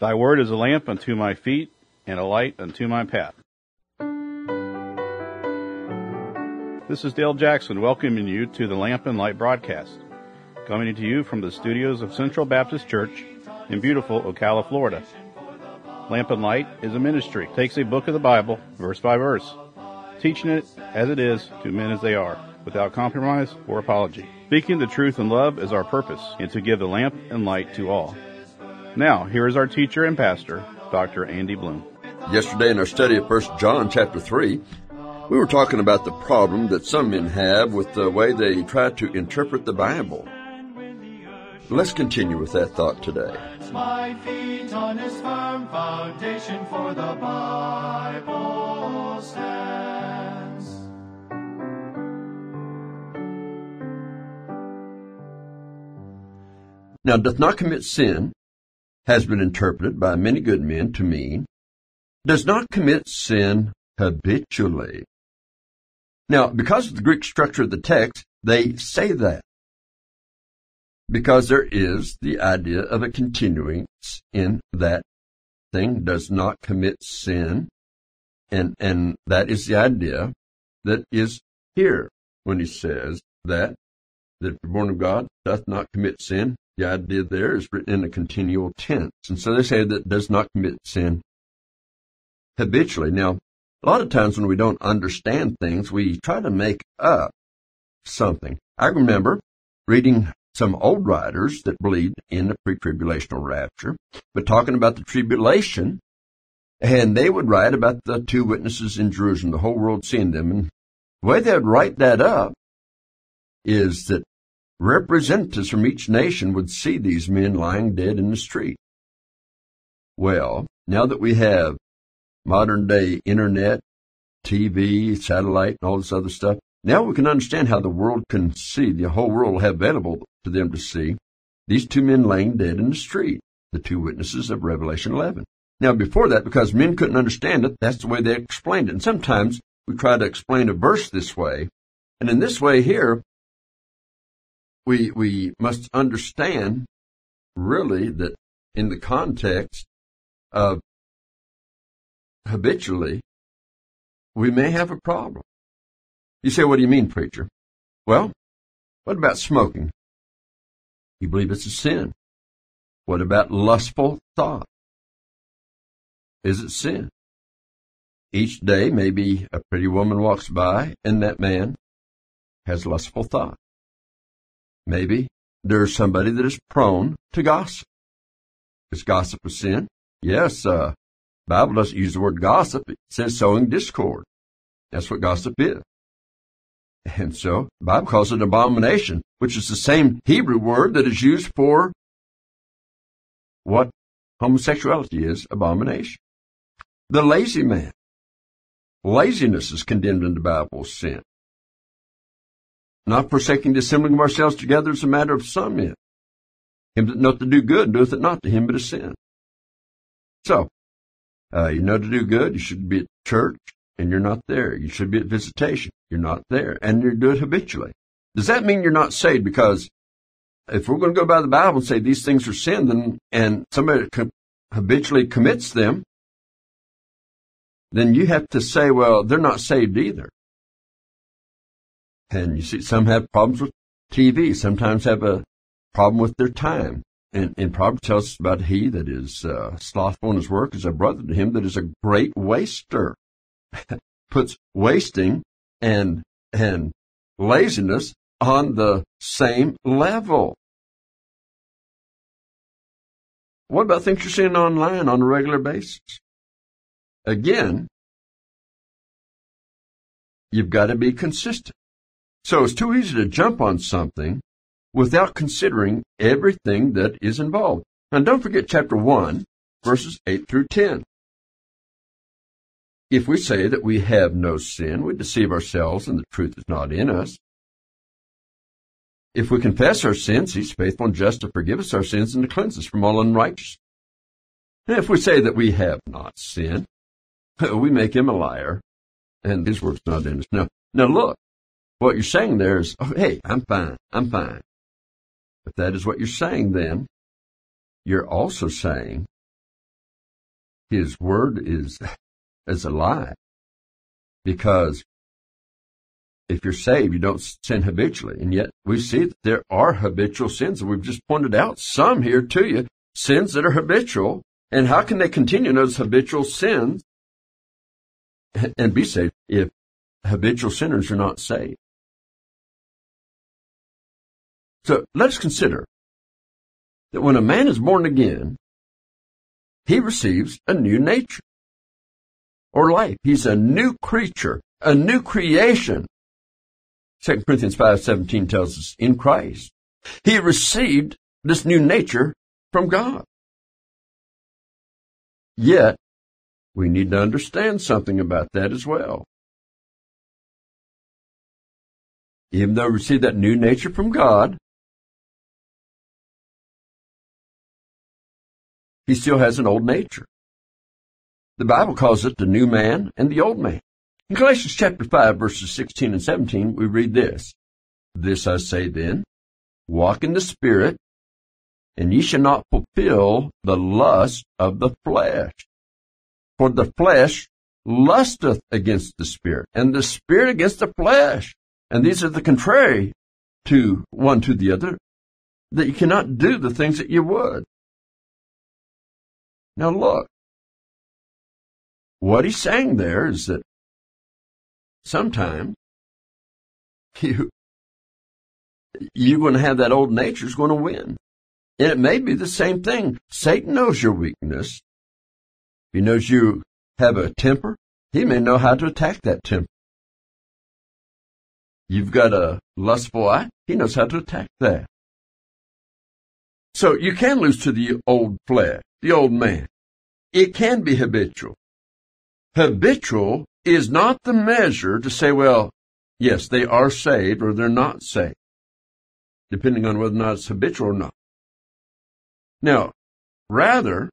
Thy word is a lamp unto my feet and a light unto my path. This is Dale Jackson welcoming you to the Lamp and Light broadcast, coming to you from the studios of Central Baptist Church in beautiful Ocala, Florida. Lamp and Light is a ministry. It takes a book of the Bible, verse by verse, teaching it as it is to men as they are, without compromise or apology. Speaking the truth in love is our purpose, and to give the lamp and light to all. Now, here is our teacher and pastor, Dr. Andy Bloom. Yesterday in our study of 1 John chapter 3, we were talking about the problem that some men have with the way they try to interpret the Bible. Let's continue with that thought today. My feet on his firm foundation, for the Bible stands. Now, doth not commit sin has been interpreted by many good men to mean does not commit sin habitually. Now, because of the Greek structure of the text, they say that, because there is the idea of a continuance in that thing, does not commit sin, and that is the idea that is here when he says that the born of God doth not commit sin. The idea there is written in a continual tense, and so they say that does not commit sin habitually. Now, a lot of times when we don't understand things, we try to make up something. I remember reading some old writers that believed in the pre-tribulational rapture, but talking about the tribulation, and they would write about the two witnesses in Jerusalem, the whole world seeing them. And the way they would write that up is that representatives from each nation would see these men lying dead in the street. Well, now that we have modern-day internet, TV, satellite, and all this other stuff, now we can understand how the world can see, the whole world will have available to them to see, these two men laying dead in the street, the two witnesses of Revelation 11. Now, before that, because men couldn't understand it, that's the way they explained it. And sometimes we try to explain a verse this way, and in this way here, we must understand, really, that in the context of habitually, we may have a problem. You say, what do you mean, preacher? Well, what about smoking? You believe it's a sin. What about lustful thought? Is it sin? Each day, maybe a pretty woman walks by and that man has lustful thought. Maybe there's somebody that is prone to gossip. Is gossip a sin? Yes, Bible doesn't use the word gossip. It says sowing discord. That's what gossip is. And so, the Bible calls it an abomination, which is the same Hebrew word that is used for what homosexuality is, abomination. The lazy man. Laziness is condemned in the Bible as sin. Not forsaking the assembling of ourselves together is a matter of some men. Him that knoweth to do good doeth it not, to him but a sin. So, you know to do good, you should be at church, and you're not there. You should be at visitation, you're not there, and you do it habitually. Does that mean you're not saved? Because if we're going to go by the Bible and say these things are sin, then, and somebody habitually commits them, then you have to say, well, they're not saved either. And you see, some have problems with TV, sometimes have a problem with their time. And Proverbs tells us about he that is slothful in his work is a brother to him that is a great waster. Puts wasting and laziness on the same level. What about things you're seeing online on a regular basis? Again, you've got to be consistent. So it's too easy to jump on something without considering everything that is involved. Now, don't forget chapter 1, verses 8 through 10. If we say that we have no sin, we deceive ourselves and the truth is not in us. If we confess our sins, he's faithful and just to forgive us our sins and to cleanse us from all unrighteousness. And if we say that we have not sinned, we make him a liar, and his word's not in us. Now look, what you're saying there is, oh, hey, I'm fine. If that is what you're saying, then you're also saying His word is a lie. Because if you're saved, you don't sin habitually. And yet we see that there are habitual sins. And we've just pointed out some here to you, sins that are habitual. And how can they continue in those habitual sins and be saved if habitual sinners are not saved? So let's consider that when a man is born again, he receives a new nature or life. He's a new creature, a new creation. 2 Corinthians 5:17 tells us in Christ. He received this new nature from God. Yet, we need to understand something about that as well. Even though we receive that new nature from God, he still has an old nature. The Bible calls it the new man and the old man. In Galatians chapter 5, verses 16 and 17, we read this. This I say then, walk in the Spirit, and ye shall not fulfill the lust of the flesh. For the flesh lusteth against the Spirit, and the Spirit against the flesh. And these are the contrary to one to the other, that you cannot do the things that you would. Now look, what he's saying there is that sometimes you're going to have that old nature is going to win. And it may be the same thing. Satan knows your weakness. He knows you have a temper. He may know how to attack that temper. You've got a lustful eye. He knows how to attack that. So you can lose to the old flesh, the old man. It can be habitual. Habitual is not the measure to say, well, yes, they are saved or they're not saved, depending on whether or not it's habitual or not. Now, rather,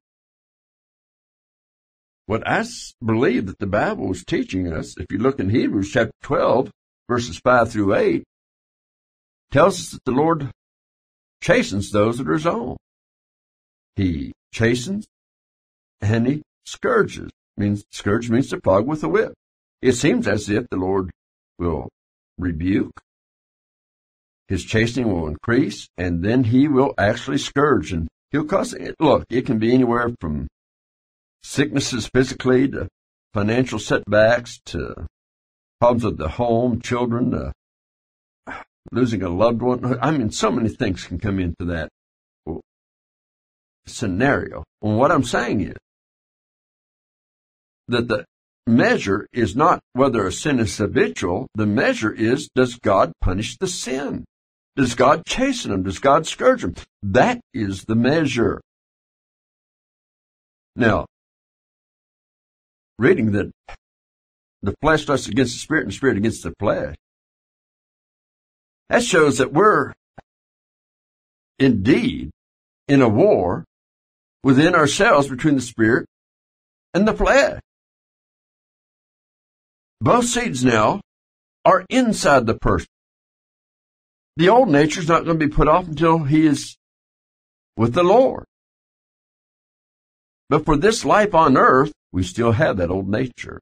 what I believe that the Bible was teaching us, if you look in Hebrews chapter 12, verses 5 through 8, tells us that the Lord chastens those that are his own. He chastens and he scourges. Scourge means to flog with a whip. It seems as if the Lord will rebuke, his chastening will increase, and then he will actually scourge. And he'll cause it. Look, it can be anywhere from sicknesses physically to financial setbacks to problems with the home, children, losing a loved one. So many things can come into that scenario. And what I'm saying is that the measure is not whether a sin is habitual. The measure is, does God punish the sin? Does God chasten him? Does God scourge him? That is the measure. Now, reading that the flesh lusts against the Spirit and the Spirit against the flesh, that shows that we're indeed in a war within ourselves between the Spirit and the flesh. Both seeds now are inside the person. The old nature is not going to be put off until he is with the Lord. But for this life on earth, we still have that old nature.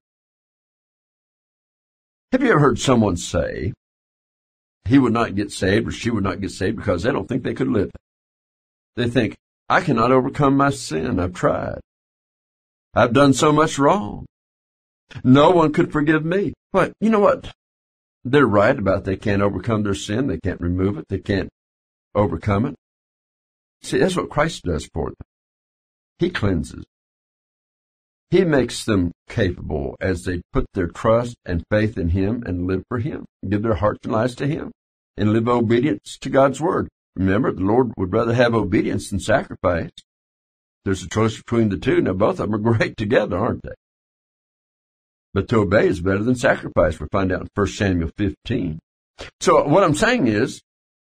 Have you ever heard someone say he would not get saved or she would not get saved because they don't think they could live it? They think, I cannot overcome my sin. I've tried. I've done so much wrong. No one could forgive me. But you know what? They're right about they can't overcome their sin. They can't remove it. They can't overcome it. See, that's what Christ does for them. He cleanses. He makes them capable as they put their trust and faith in Him and live for Him, give their hearts and lives to Him, and live obedience to God's Word. Remember, the Lord would rather have obedience than sacrifice. There's a choice between the two. Now, both of them are great together, aren't they? But to obey is better than sacrifice. We find out in 1 Samuel 15. So what I'm saying is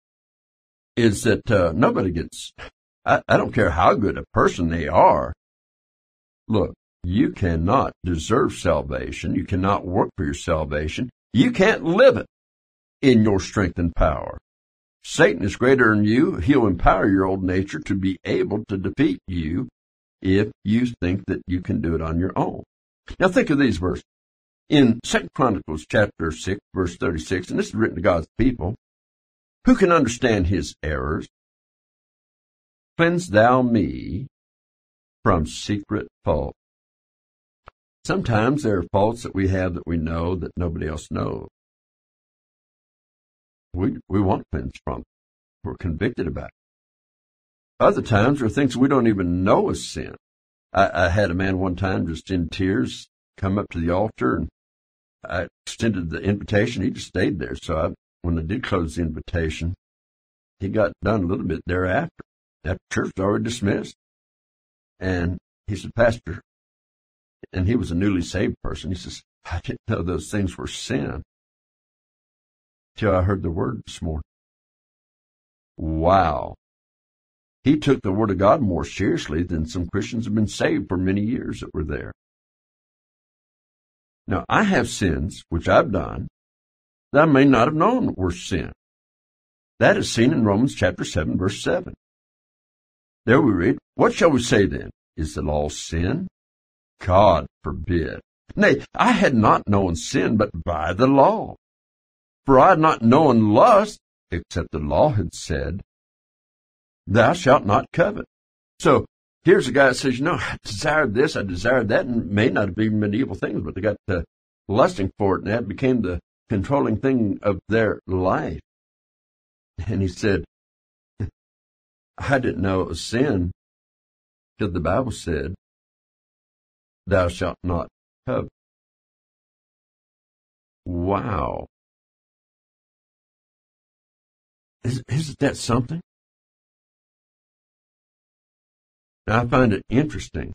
that nobody gets, I don't care how good a person they are. Look, you cannot deserve salvation. You cannot work for your salvation. You can't live it in your strength and power. Satan is greater than you. He'll empower your old nature to be able to defeat you if you think that you can do it on your own. Now think of these verses. In 2 Chronicles chapter 6, verse 36, and this is written to God's people, who can understand his errors? Cleanse thou me from secret fault. Sometimes there are faults that we have that we know that nobody else knows. We want cleansed from it. We're convicted about it. Other times there are things we don't even know is sin. I had a man one time just in tears come up to the altar, and I extended the invitation. He just stayed there. So when I did close the invitation, he got done a little bit thereafter. After church was already dismissed. And he said, Pastor, and he was a newly saved person. He says, I didn't know those things were sin till I heard the word this morning. Wow. He took the Word of God more seriously than some Christians have been saved for many years that were there. Now, I have sins, which I've done, that I may not have known were sin. That is seen in Romans chapter 7, verse 7. There we read, what shall we say then? Is the law sin? God forbid. Nay, I had not known sin but by the law. For I had not known lust, except the law had said, thou shalt not covet. So here's a guy that says, I desired this, I desired that, and it may not have even been evil things, but they got to lusting for it, and that became the controlling thing of their life. And he said, I didn't know it was sin till the Bible said, thou shalt not covet. Wow. Isn't that something? Now, I find it interesting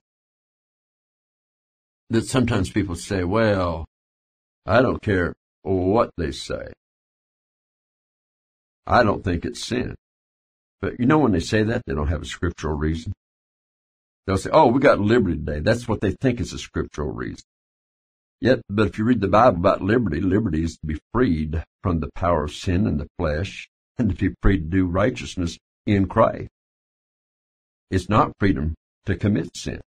that sometimes people say, well, I don't care what they say. I don't think it's sin. But when they say that, they don't have a scriptural reason. They'll say, oh, we got liberty today. That's what they think is a scriptural reason. But if you read the Bible about liberty, liberty is to be freed from the power of sin and the flesh and to be free to do righteousness in Christ. It's not freedom to commit sin.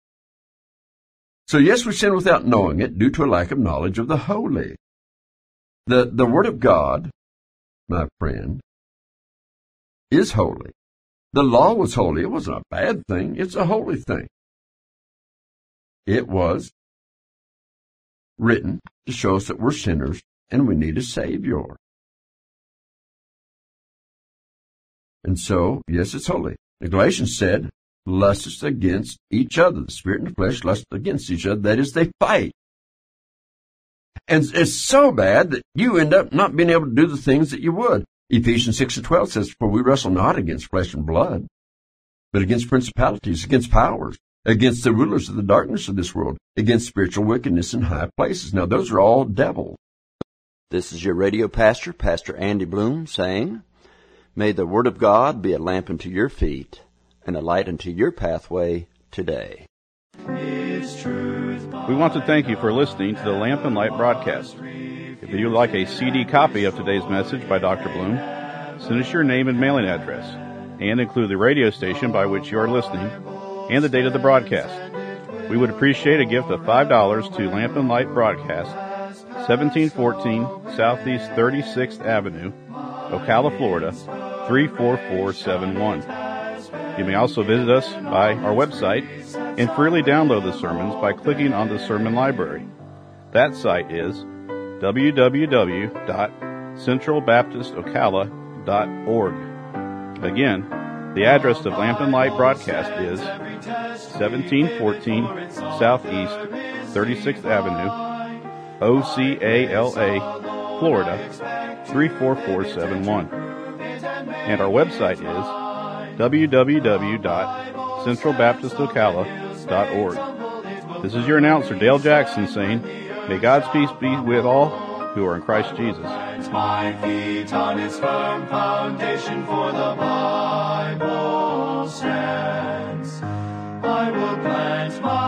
So yes, we sin without knowing it due to a lack of knowledge of the holy. The Word of God, my friend, is holy. The law was holy. It wasn't a bad thing. It's a holy thing. It was written to show us that we're sinners and we need a Savior. And so, yes, it's holy. The Galatians said, lusteth against each other. The spirit and the flesh lust against each other. That is, they fight. And it's so bad that you end up not being able to do the things that you would. Ephesians 6:12 says, for we wrestle not against flesh and blood, but against principalities, against powers, against the rulers of the darkness of this world, against spiritual wickedness in high places. Now, those are all devils. This is your radio pastor, Pastor Andy Bloom, saying, may the Word of God be a lamp unto your feet and a light unto your pathway today. We want to thank you for listening to the Lamp and Light broadcast. If you would like a CD copy of today's message by Dr. Bloom, send us your name and mailing address, and include the radio station by which you are listening and the date of the broadcast. We would appreciate a gift of $5 to Lamp and Light Broadcast, 1714 Southeast 36th Avenue, Ocala, Florida, 34471. You may also visit us by our website and freely download the sermons by clicking on the sermon library. That site is www.centralbaptistocala.org. Again, the address of Lamp and Light Broadcast is 1714 Southeast 36th Avenue, Ocala, Florida, 34471. And our website is www.centralbaptistocala.org. This is your announcer, Dale Jackson, saying, may God's peace be with all who are in Christ Jesus. My feet on its firm foundation, for the Bible stands. I will plant my